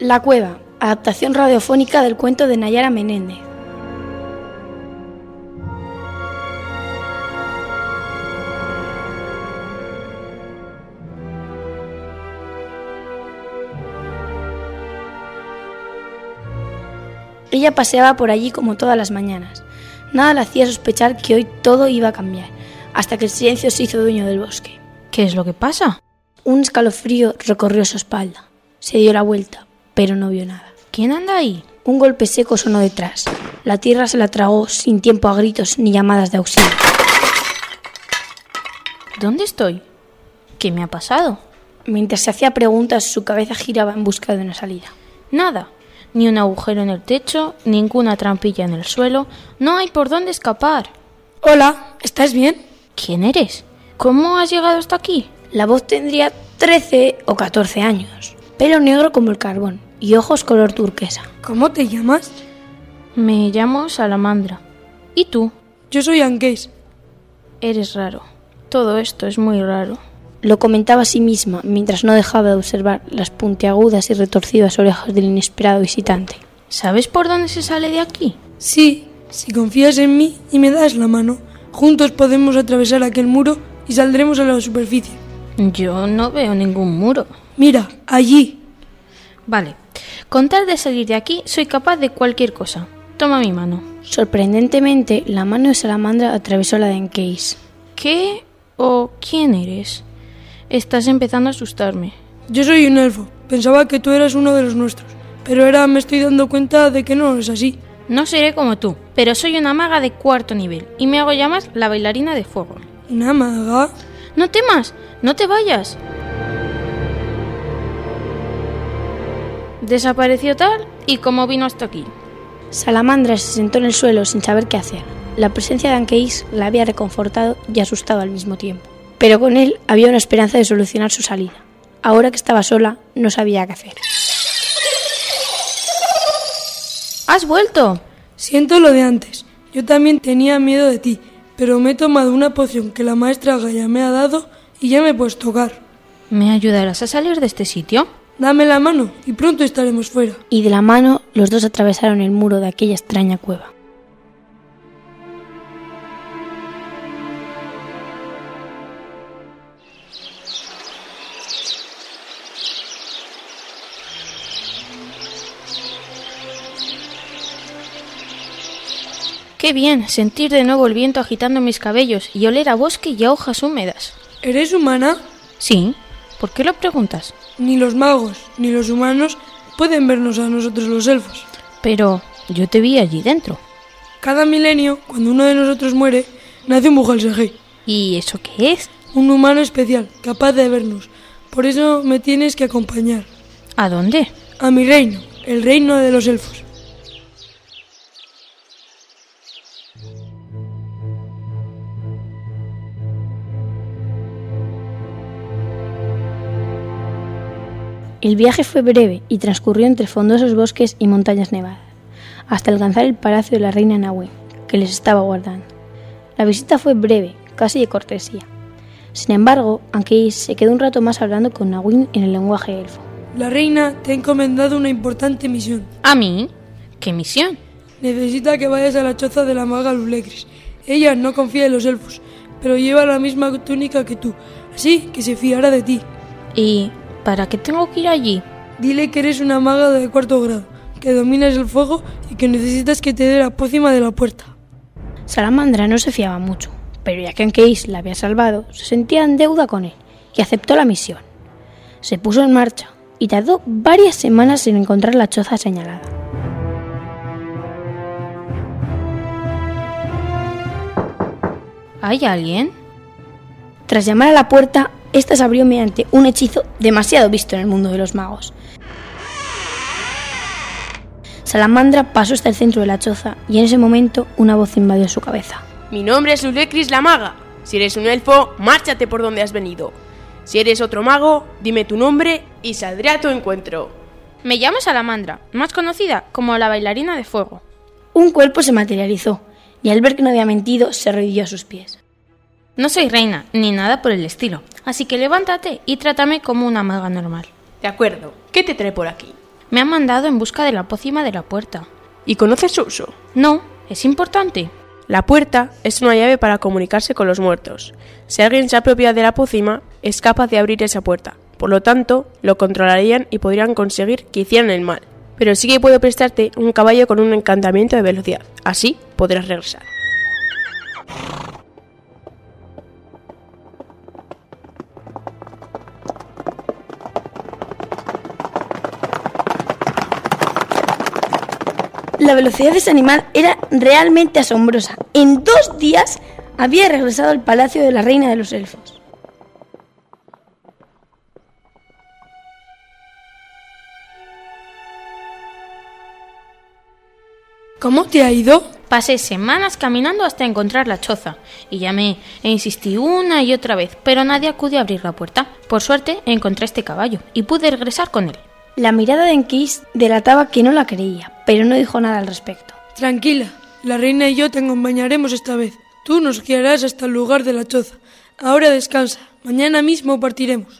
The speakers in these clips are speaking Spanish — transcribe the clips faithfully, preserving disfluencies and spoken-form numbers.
La cueva, adaptación radiofónica del cuento de Nayara Menéndez. Ella paseaba por allí como todas las mañanas. Nada le hacía sospechar que hoy todo iba a cambiar, hasta que el silencio se hizo dueño del bosque. ¿Qué es lo que pasa? Un escalofrío recorrió su espalda. Se dio la vuelta, pero no vio nada. ¿Quién anda ahí? Un golpe seco sonó detrás. La tierra se la tragó sin tiempo a gritos ni llamadas de auxilio. ¿Dónde estoy? ¿Qué me ha pasado? Mientras se hacía preguntas, su cabeza giraba en busca de una salida. Nada. Ni un agujero en el techo, ninguna trampilla en el suelo. No hay por dónde escapar. Hola, ¿estás bien? ¿Quién eres? ¿Cómo has llegado hasta aquí? La voz tendría trece o catorce años. Pelo negro como el carbón y ojos color turquesa. ¿Cómo te llamas? Me llamo Salamandra. ¿Y tú? Yo soy Ankeis. Eres raro. Todo esto es muy raro. Lo comentaba a sí misma mientras no dejaba de observar las puntiagudas y retorcidas orejas del inesperado visitante. ¿Sabes por dónde se sale de aquí? Sí, si confías en mí y me das la mano, juntos podemos atravesar aquel muro y saldremos a la superficie. Yo no veo ningún muro. Mira, allí. Vale. Con tal de salir de aquí, soy capaz de cualquier cosa. Toma mi mano. Sorprendentemente, la mano de Salamandra atravesó la de Ankeis. ¿Qué o quién eres? Estás empezando a asustarme. Yo soy un elfo. Pensaba que tú eras uno de los nuestros. Pero ahora me estoy dando cuenta de que no es así. No seré como tú, pero soy una maga de cuarto nivel y me hago llamar la bailarina de fuego. ¿Una maga? No temas, no te vayas. Desapareció tal y como vino hasta aquí. Salamandra se sentó en el suelo sin saber qué hacer. La presencia de Ankeis la había reconfortado y asustado al mismo tiempo. Pero con él había una esperanza de solucionar su salida. Ahora que estaba sola, no sabía qué hacer. ¿Has vuelto? Siento lo de antes. Yo también tenía miedo de ti, pero me he tomado una poción que la maestra Gaia me ha dado y ya me puedes tocar. ¿Me ayudarás a salir de este sitio? Dame la mano y pronto estaremos fuera. Y de la mano, los dos atravesaron el muro de aquella extraña cueva. Qué bien sentir de nuevo el viento agitando mis cabellos y oler a bosque y a hojas húmedas. ¿Eres humana? Sí. ¿Por qué lo preguntas? Ni los magos ni los humanos pueden vernos a nosotros los elfos. Pero yo te vi allí dentro. Cada milenio, cuando uno de nosotros muere, nace un Bujalsegei. ¿Y eso qué es? Un humano especial, capaz de vernos. Por eso me tienes que acompañar. ¿A dónde? A mi reino, el reino de los elfos. El viaje fue breve y transcurrió entre frondosos bosques y montañas nevadas, hasta alcanzar el palacio de la reina Nahue, que les estaba guardando. La visita fue breve, casi de cortesía. Sin embargo, Ankeis se quedó un rato más hablando con Nahue en el lenguaje elfo. La reina te ha encomendado una importante misión. ¿A mí? ¿Qué misión? Necesita que vayas a la choza de la maga Lulecris. Ella no confía en los elfos, pero lleva la misma túnica que tú, así que se fiará de ti. ¿Y para qué tengo que ir allí? Dile que eres una maga de cuarto grado, que dominas el fuego y que necesitas que te dé la pócima de la puerta. Salamandra no se fiaba mucho, pero ya que Ankeis la había salvado, se sentía en deuda con él y aceptó la misión. Se puso en marcha y tardó varias semanas en encontrar la choza señalada. ¿Hay alguien? Tras llamar a la puerta, esta se abrió mediante un hechizo demasiado visto en el mundo de los magos. Salamandra pasó hasta el centro de la choza y en ese momento una voz invadió su cabeza. Mi nombre es Lulecris la maga. Si eres un elfo, márchate por donde has venido. Si eres otro mago, dime tu nombre y saldré a tu encuentro. Me llamo Salamandra, más conocida como la bailarina de fuego. Un cuerpo se materializó y al ver que no había mentido, se arrodilló a sus pies. No soy reina, ni nada por el estilo, así que levántate y trátame como una maga normal. De acuerdo, ¿qué te trae por aquí? Me han mandado en busca de la pócima de la puerta. ¿Y conoces su uso? No, es importante. La puerta es una llave para comunicarse con los muertos. Si alguien se apropia de la pócima, es capaz de abrir esa puerta. Por lo tanto, lo controlarían y podrían conseguir que hicieran el mal. Pero sí que puedo prestarte un caballo con un encantamiento de velocidad. Así podrás regresar. La velocidad de ese animal era realmente asombrosa. En dos días había regresado al palacio de la reina de los elfos. ¿Cómo te ha ido? Pasé semanas caminando hasta encontrar la choza y llamé e insistí una y otra vez, pero nadie acudió a abrir la puerta. Por suerte encontré este caballo y pude regresar con él. La mirada de Enkiz delataba que no la creía, pero no dijo nada al respecto. Tranquila, la reina y yo te acompañaremos esta vez. Tú nos guiarás hasta el lugar de la choza. Ahora descansa, mañana mismo partiremos.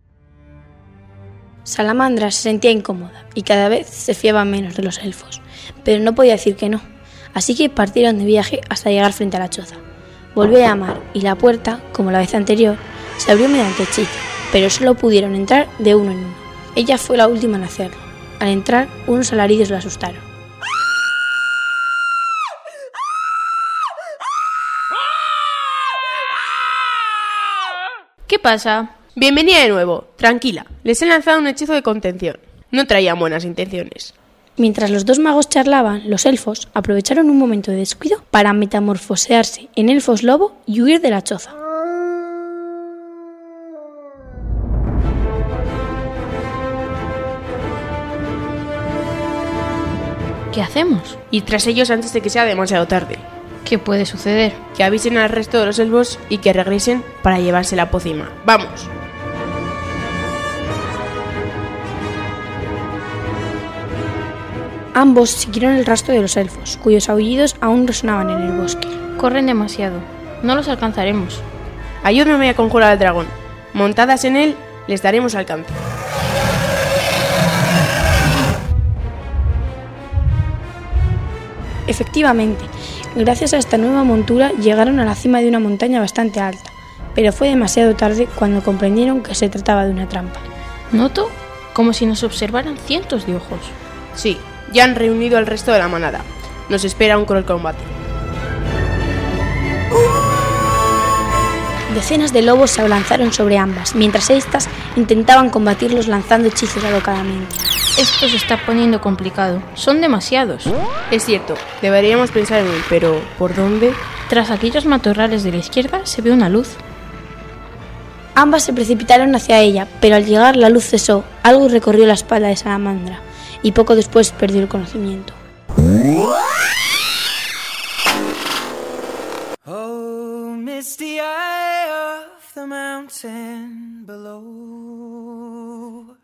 Salamandra se sentía incómoda y cada vez se fiaba menos de los elfos, pero no podía decir que no, así que partieron de viaje hasta llegar frente a la choza. Volvió a llamar y la puerta, como la vez anterior, se abrió mediante hechizo, pero solo pudieron entrar de uno en uno. Ella fue la última en hacerlo. Al entrar, unos alaridos la asustaron. ¿Qué pasa? Bienvenida de nuevo. Tranquila, les he lanzado un hechizo de contención. No traían buenas intenciones. Mientras los dos magos charlaban, los elfos aprovecharon un momento de descuido para metamorfosearse en elfos lobo y huir de la choza. ¿Qué hacemos? Ir tras ellos antes de que sea demasiado tarde. ¿Qué puede suceder? Que avisen al resto de los elfos y que regresen para llevarse la pócima. ¡Vamos! Ambos siguieron el rastro de los elfos, cuyos aullidos aún resonaban en el bosque. Corren demasiado. No los alcanzaremos. Ayúdame a conjurar al dragón. Montadas en él, les daremos alcance. Efectivamente, gracias a esta nueva montura llegaron a la cima de una montaña bastante alta, pero fue demasiado tarde cuando comprendieron que se trataba de una trampa. Noto como si nos observaran cientos de ojos. Sí, ya han reunido al resto de la manada. Nos espera un cruel combate. Decenas de lobos se abalanzaron sobre ambas, mientras éstas intentaban combatirlos lanzando hechizos alocadamente. Esto se está poniendo complicado. Son demasiados. Es cierto, deberíamos pensar en él, pero ¿por dónde? Tras aquellos matorrales de la izquierda se ve una luz. Ambas se precipitaron hacia ella, pero al llegar la luz cesó, algo recorrió la espalda de Salamandra, y poco después perdió el conocimiento. Oh, misty eye of the mountain below,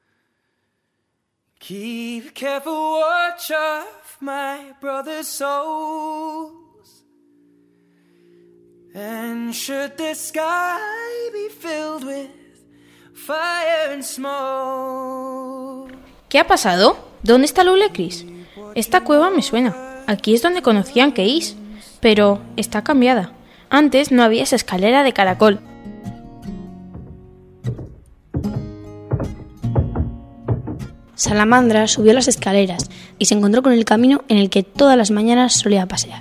keep careful watch of my brother's souls, and should the sky be filled with fire and smoke. ¿Qué ha pasado? ¿Dónde está Lulecris? Esta cueva me suena. Aquí es donde conocían que Is, pero está cambiada. Antes no había esa escalera de caracol. Salamandra subió las escaleras y se encontró con el camino en el que todas las mañanas solía pasear.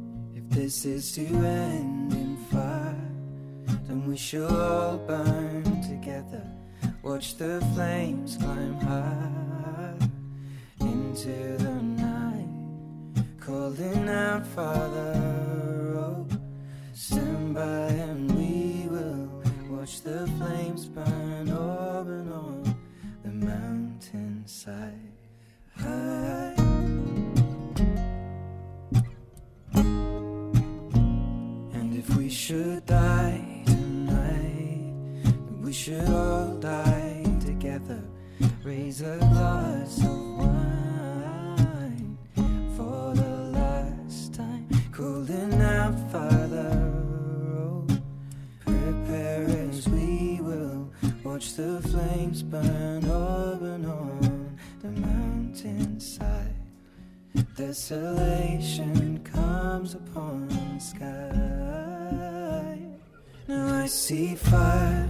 We should die tonight, we should all die together. Raise a glass of wine for the last time. Cooling out, Father, oh, prepare as we will watch the flames burn up and on the mountain. desolation comes upon the sky. Now I see fire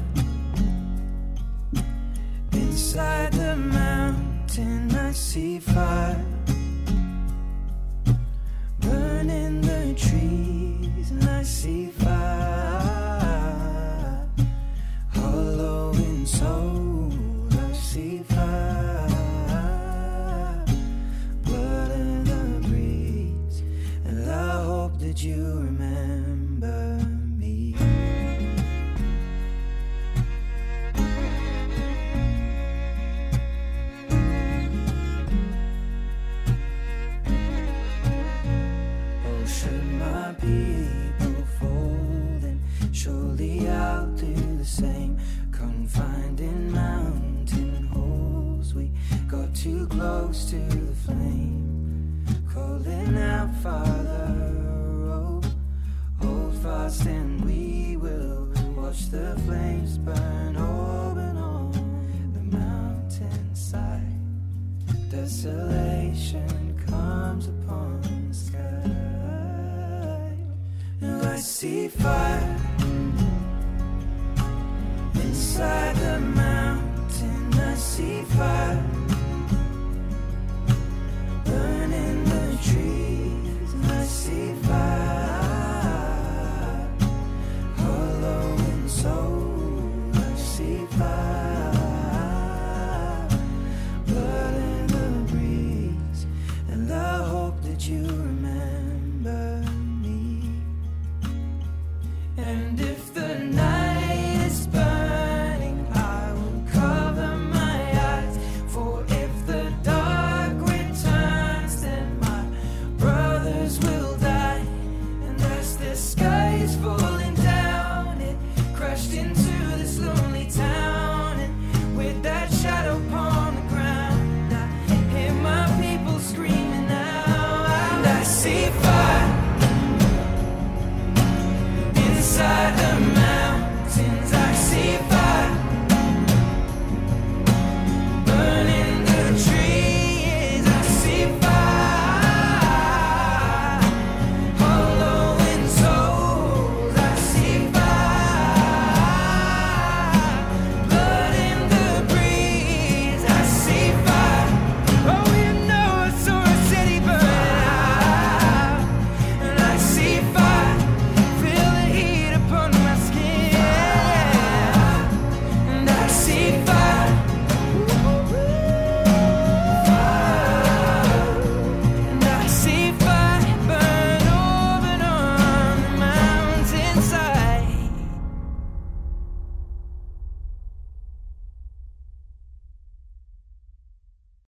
inside the mountain. I see fire burning the trees, and I see fire hollow in soul. I see fire, blood in the breeze, and I hope that you remember me. Should my people fall, then surely I'll do the same. Confined in mountain holes, we got too close to the flame. Calling out, Father, oh, hold fast and we will watch the flames burn open on the mountainside. Desolation comes upon the sky. Now I see fire inside the mountain. I see fire burning the trees, and I see fire hollow in soul. I see fire, blood in the breeze, and I hope that you remember me. And if the night is burning, I will cover my eyes. For if the dark returns, then my brothers will die. And as the sky is falling down, it crashed into this lonely town. And with that shadow upon the ground, I hear my people screaming out. And I see fire